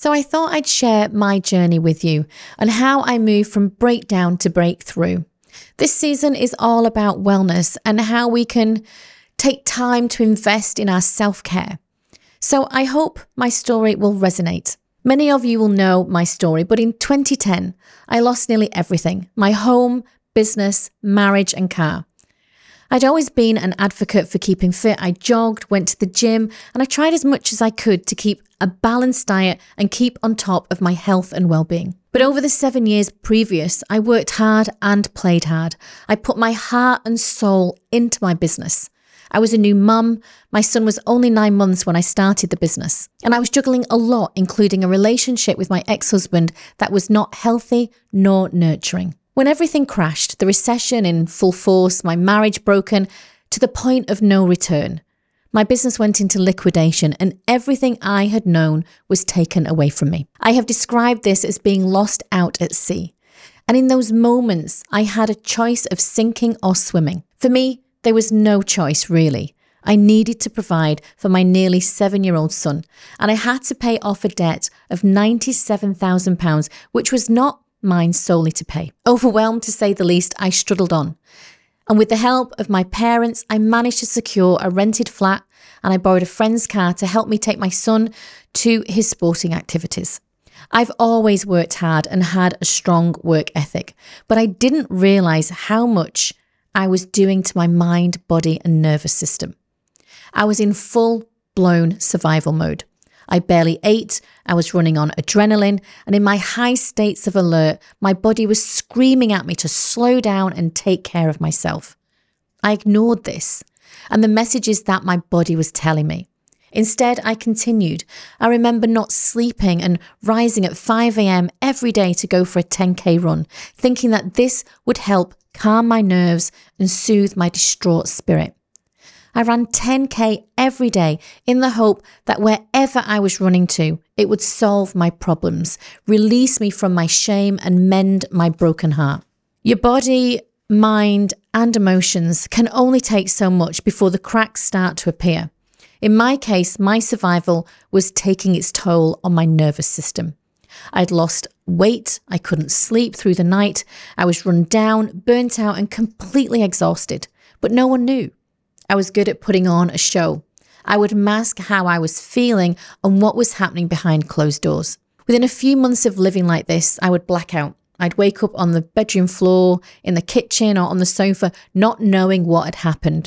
So I thought I'd share my journey with you and how I moved from breakdown to breakthrough. This season is all about wellness and how we can take time to invest in our self-care. So I hope my story will resonate. Many of you will know my story, but in 2010, I lost nearly everything: my home, business, marriage, and car. I'd always been an advocate for keeping fit. I jogged, went to the gym, and I tried as much as I could to keep a balanced diet and keep on top of my health and well-being. But over the 7 years previous, I worked hard and played hard. I put my heart and soul into my business. I was a new mum. My son was only 9 months when I started the business. And I was juggling a lot, including a relationship with my ex-husband that was not healthy nor nurturing. When everything crashed, the recession in full force, my marriage broken to the point of no return, my business went into liquidation and everything I had known was taken away from me. I have described this as being lost out at sea. And in those moments, I had a choice of sinking or swimming. For me, there was no choice, really. I needed to provide for my nearly 7-year-old son, and I had to pay off a debt of £97,000, which was not mine solely to pay. Overwhelmed, to say the least, I struggled on. And with the help of my parents, I managed to secure a rented flat, and I borrowed a friend's car to help me take my son to his sporting activities. I've always worked hard and had a strong work ethic, but I didn't realise how much I was doing to my mind, body, and nervous system. I was in full-blown survival mode. I barely ate, I was running on adrenaline, and in my high states of alert, my body was screaming at me to slow down and take care of myself. I ignored this and the messages that my body was telling me. Instead, I continued. I remember not sleeping and rising at 5 a.m. every day to go for a 10K run, thinking that this would help calm my nerves and soothe my distraught spirit. I ran 10K every day in the hope that wherever I was running to, it would solve my problems, release me from my shame, and mend my broken heart. Your body, mind, and emotions can only take so much before the cracks start to appear. In my case, my survival was taking its toll on my nervous system. I'd lost weight, I couldn't sleep through the night, I was run down, burnt out, and completely exhausted, but no one knew. I was good at putting on a show. I would mask how I was feeling and what was happening behind closed doors. Within a few months of living like this, I would black out. I'd wake up on the bedroom floor, in the kitchen, or on the sofa, not knowing what had happened.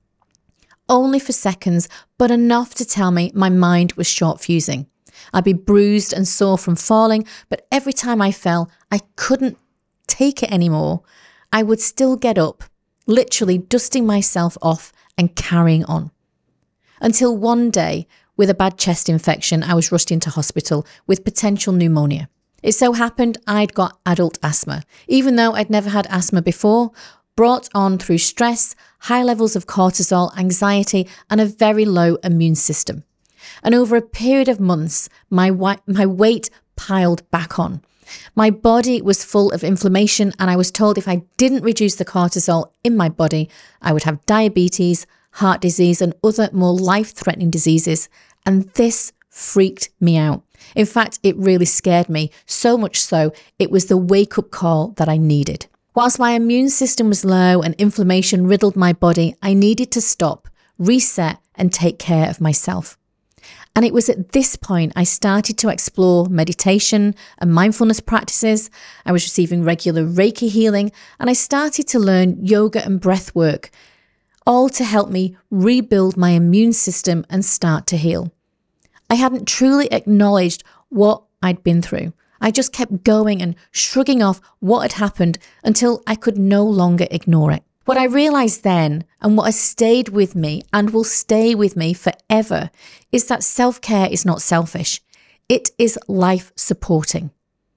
Only for seconds, but enough to tell me my mind was short-fusing. I'd be bruised and sore from falling, but every time I fell, I couldn't take it anymore. I would still get up, literally dusting myself off and carrying on. Until one day, with a bad chest infection, I was rushed into hospital with potential pneumonia. It so happened I'd got adult asthma, even though I'd never had asthma before, brought on through stress, high levels of cortisol, anxiety, and a very low immune system. And over a period of months, my weight piled back on. My body was full of inflammation, and I was told if I didn't reduce the cortisol in my body, I would have diabetes, heart disease, and other more life-threatening diseases. And this freaked me out. In fact, it really scared me, so much so it was the wake-up call that I needed. Whilst my immune system was low and inflammation riddled my body, I needed to stop, reset, and take care of myself. And it was at this point I started to explore meditation and mindfulness practices. I was receiving regular Reiki healing, and I started to learn yoga and breath work, all to help me rebuild my immune system and start to heal. I hadn't truly acknowledged what I'd been through. I just kept going and shrugging off what had happened until I could no longer ignore it. What I realized then, and what has stayed with me and will stay with me forever, is that self-care is not selfish. It is life-supporting.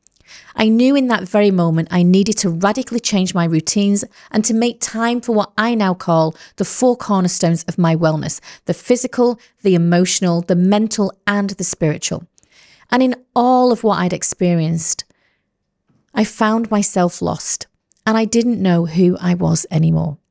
I knew in that very moment I needed to radically change my routines and to make time for what I now call the 4 cornerstones of my wellness: the physical, the emotional, the mental, and the spiritual. And in all of what I'd experienced, I found myself lost, and I didn't know who I was anymore.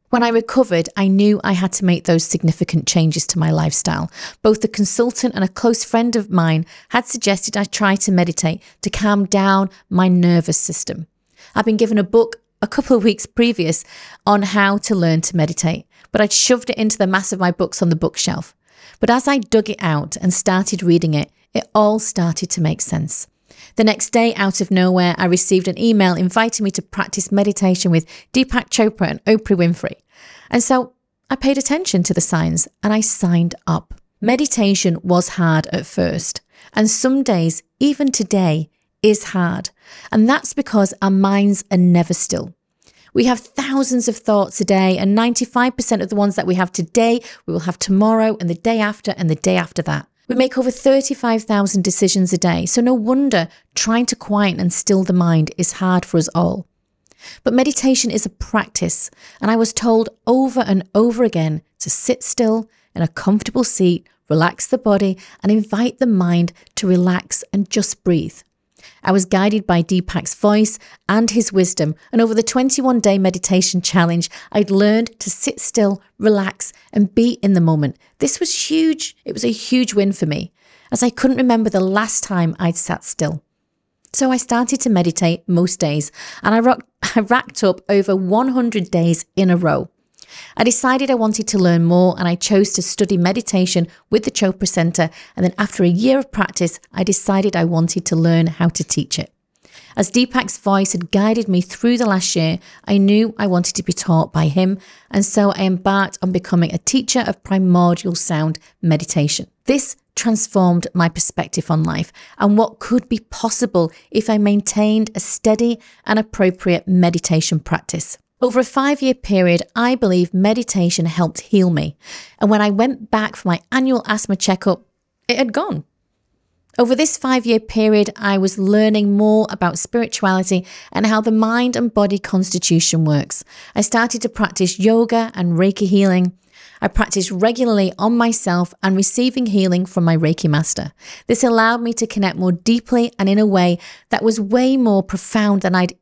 When I recovered, I knew I had to make those significant changes to my lifestyle. Both the consultant and a close friend of mine had suggested I try to meditate to calm down my nervous system. I'd been given a book a couple of weeks previous on how to learn to meditate, but I'd shoved it into the mass of my books on the bookshelf. But as I dug it out and started reading it, it all started to make sense. The next day, out of nowhere, I received an email inviting me to practice meditation with Deepak Chopra and Oprah Winfrey. And so I paid attention to the signs and I signed up. Meditation was hard at first, and some days, even today, is hard. And that's because our minds are never still. We have thousands of thoughts a day, and 95% of the ones that we have today, we will have tomorrow and the day after and the day after that. We make over 35,000 decisions a day, so no wonder trying to quiet and still the mind is hard for us all. But meditation is a practice, and I was told over and over again to sit still in a comfortable seat, relax the body, and invite the mind to relax and just breathe. I was guided by Deepak's voice and his wisdom, and over the 21-day meditation challenge, I'd learned to sit still, relax, and be in the moment. This was huge. It was a huge win for me, as I couldn't remember the last time I'd sat still. So I started to meditate most days, and I racked up over 100 days in a row. I decided I wanted to learn more, and I chose to study meditation with the Chopra Center, and then after a year of practice, I decided I wanted to learn how to teach it. As Deepak's voice had guided me through the last year, I knew I wanted to be taught by him, and so I embarked on becoming a teacher of primordial sound meditation. This transformed my perspective on life and what could be possible if I maintained a steady and appropriate meditation practice. Over a 5-year period, I believe meditation helped heal me. And when I went back for my annual asthma checkup, it had gone. Over this 5-year period, I was learning more about spirituality and how the mind and body constitution works. I started to practice yoga and Reiki healing. I practiced regularly on myself and receiving healing from my Reiki master. This allowed me to connect more deeply and in a way that was way more profound than I'd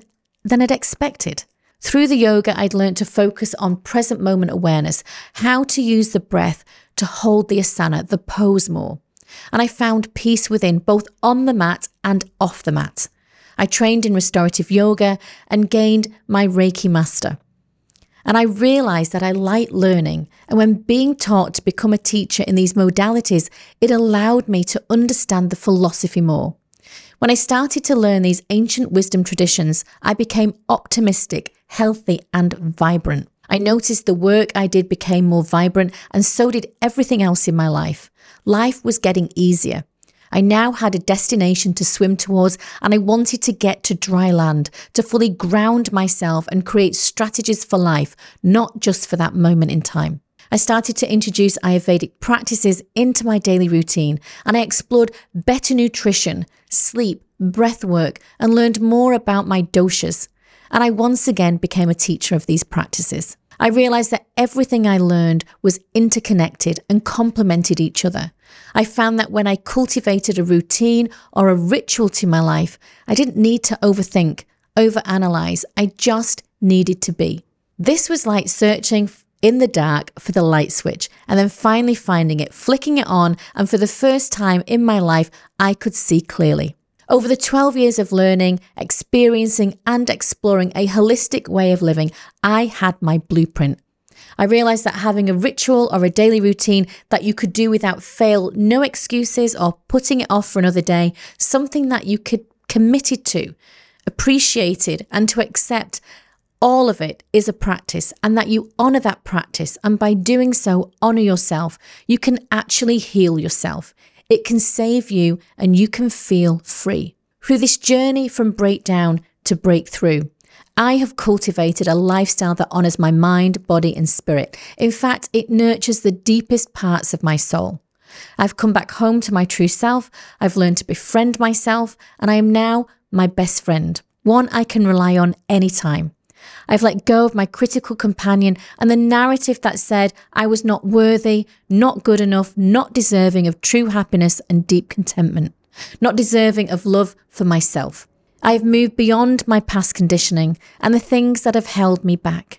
expected. Through the yoga, I'd learned to focus on present moment awareness, how to use the breath to hold the asana, the pose more. And I found peace within, both on the mat and off the mat. I trained in restorative yoga and gained my Reiki master. And I realized that I liked learning. And when being taught to become a teacher in these modalities, it allowed me to understand the philosophy more. When I started to learn these ancient wisdom traditions, I became optimistic, healthy, and vibrant. I noticed the work I did became more vibrant, and so did everything else in my life. Life was getting easier. I now had a destination to swim towards, and I wanted to get to dry land, to fully ground myself and create strategies for life, not just for that moment in time. I started to introduce Ayurvedic practices into my daily routine, and I explored better nutrition, sleep, breath work, and learned more about my doshas. And I once again became a teacher of these practices. I realized that everything I learned was interconnected and complemented each other. I found that when I cultivated a routine or a ritual to my life, I didn't need to overthink, overanalyze. I just needed to be. This was like searching in the dark for the light switch and then finally finding it, flicking it on, and for the first time in my life, I could see clearly. Over the 12 years of learning, experiencing, and exploring a holistic way of living, I had my blueprint. I realized that having a ritual or a daily routine that you could do without fail, no excuses or putting it off for another day, something that you could committed to, appreciated, and to accept, all of it is a practice, and that you honor that practice. And by doing so, honor yourself. You can actually heal yourself. It can save you, and you can feel free. Through this journey from breakdown to breakthrough, I have cultivated a lifestyle that honors my mind, body, and spirit. In fact, it nurtures the deepest parts of my soul. I've come back home to my true self. I've learned to befriend myself, and I am now my best friend, one I can rely on anytime. I've let go of my critical companion and the narrative that said I was not worthy, not good enough, not deserving of true happiness and deep contentment, not deserving of love for myself. I have moved beyond my past conditioning and the things that have held me back.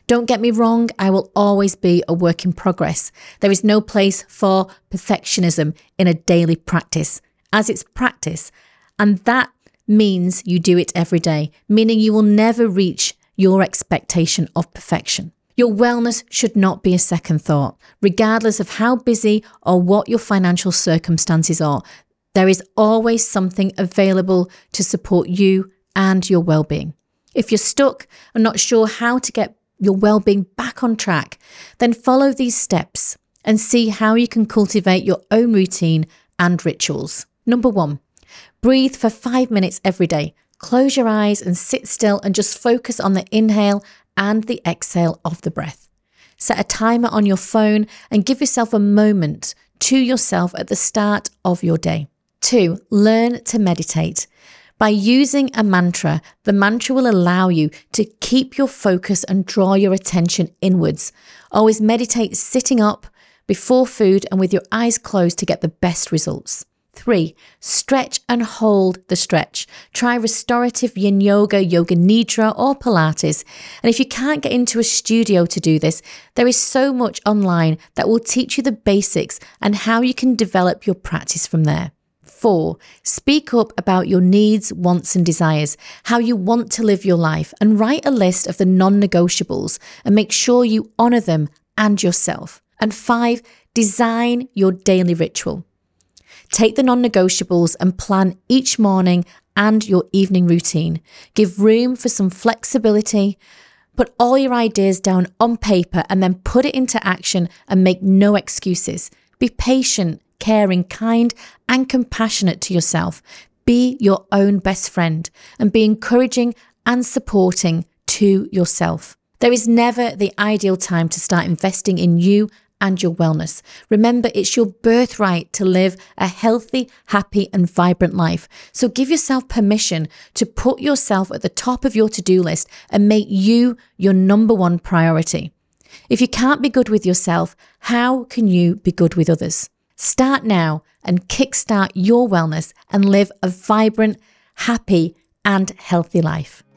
Don't get me wrong, I will always be a work in progress. There is no place for perfectionism in a daily practice, as it's practice. And that means you do it every day, meaning you will never reach your expectation of perfection. Your wellness should not be a second thought, regardless of how busy or what your financial circumstances are. There is always something available to support you and your well-being. If you're stuck and not sure how to get your well-being back on track, then follow these steps and see how you can cultivate your own routine and rituals. Number 1, breathe for 5 minutes every day. Close your eyes and sit still and just focus on the inhale and the exhale of the breath. Set a timer on your phone and give yourself a moment to yourself at the start of your day. 2, learn to meditate. By using a mantra, the mantra will allow you to keep your focus and draw your attention inwards. Always meditate sitting up, before food, and with your eyes closed to get the best results. 3, stretch and hold the stretch. Try restorative yin yoga, yoga nidra, or Pilates. And if you can't get into a studio to do this, there is so much online that will teach you the basics and how you can develop your practice from there. 4, speak up about your needs, wants, and desires, how you want to live your life, and write a list of the non-negotiables and make sure you honor them and yourself. And 5, design your daily ritual. Take the non-negotiables and plan each morning and your evening routine. Give room for some flexibility. Put all your ideas down on paper and then put it into action and make no excuses. Be patient, caring, kind, and compassionate to yourself. Be your own best friend and be encouraging and supporting to yourself. There is never the ideal time to start investing in you and your wellness. Remember, it's your birthright to live a healthy, happy, and vibrant life. So give yourself permission to put yourself at the top of your to-do list and make you your number 1 priority. If you can't be good with yourself, how can you be good with others? Start now and kickstart your wellness and live a vibrant, happy, and healthy life.